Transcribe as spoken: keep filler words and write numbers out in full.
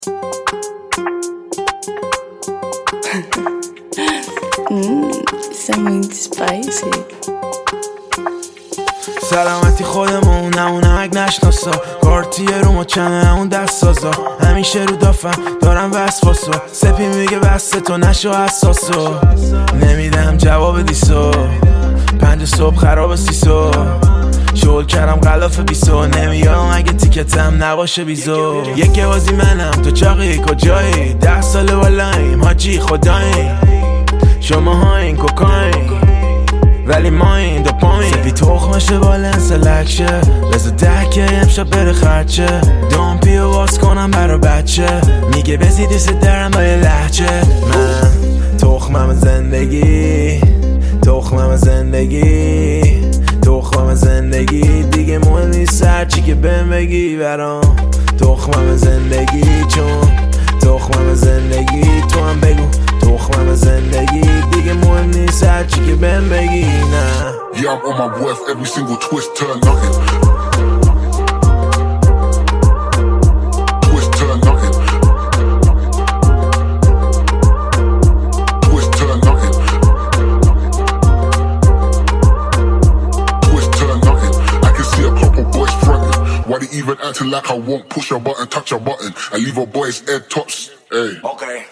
Something spicy. سلامتی خودمون نمونک نشناسا کارتی رو مچنه اون دست سازا همیشه رو دافم دارم وسواسا سپی میگه بسته تو نشو حساسا نمیدم جواب دیسو پنج صبح خراب سیسو شغل کردم غلاف بیسو نمیام اگه تیکتم نباشه بیزو یکی بازی منم تو چاقی کجایی ده ساله والاییم حاجی خداییم شما ها این کوکاین ولی ما این دو پایین سپی تخمشه با لنس لکشه بذار ده که امشب بره خرچه دام پیو باز کنم برا بچه میگه بزی دوست درم با یه لحچه من تخمم زندگی تخمم زندگی تخمم زندگی دیگه مهم نیست هرچی که بهم بگی برام تخمم زندگی چون تخمم زندگی تو هم بگو تخمم زندگی دیگه مهم نیست هرچی که بهم بگی نه Yeah, I'm on my worth, every single twist turn nothing. Twist turn nothing. Twist turn nothing. Twist turn nothing. I can see a couple boys fronting. Why they even acting like I won't push a button, touch a button, and leave a boy's head tops? Hey. Okay.